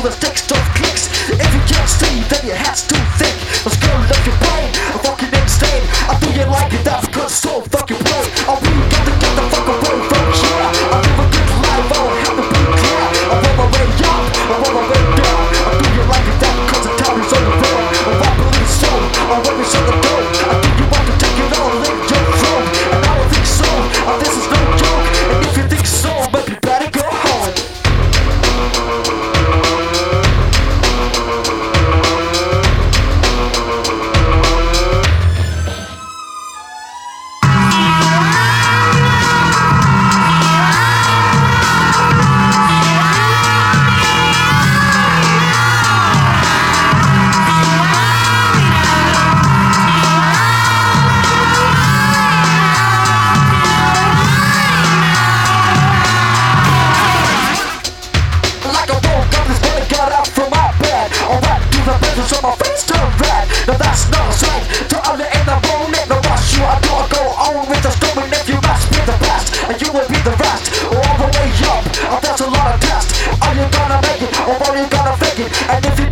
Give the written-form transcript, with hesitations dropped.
till the stick stuff clicks. If you can't see, then your head's too thick. Let's go left your brain, I'm fucking insane. I do you like it, that's because it's so fucking plain. I really got to get the fuck away from here. I live a good life, I don't have to be clear. I roll my way up, I roll my way down. I do you like it, that's because the town is on the road. I believe so, I always on the door. I think you want to take it all, lick your throat. And I don't think so, this is no joke. And if you think so, maybe better go home. So my face turn red. Now that's not right. To only in the moment, no rush you. I don't go on with the storm. And if you mess with the best, and you will be the rest. All the way up, that's a lot of tests. Are you gonna make it, or are you gonna fake it? And if you